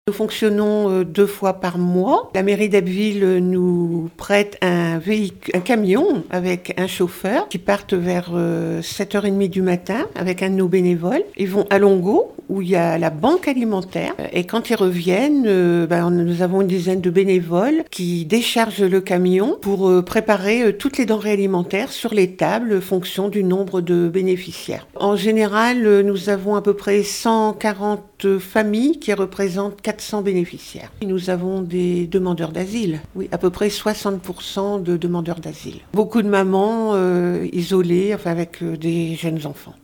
Nous fonctionnons 2 fois par mois. La mairie d'Abbeville nous prête un camion avec un chauffeur qui partent vers 7h30 du matin avec un de nos bénévoles. Ils vont à Longo où il y a la banque alimentaire et quand ils reviennent, nous avons une dizaine de bénévoles qui déchargent le camion pour préparer toutes les denrées alimentaires sur les tables fonction du nombre de bénéficiaires. En général, nous avons à peu près 140 familles qui représentent 400 bénéficiaires. Nous avons des demandeurs d'asile, oui, à peu près 60% de demandeurs d'asile. Beaucoup de mamans isolées, avec des jeunes enfants.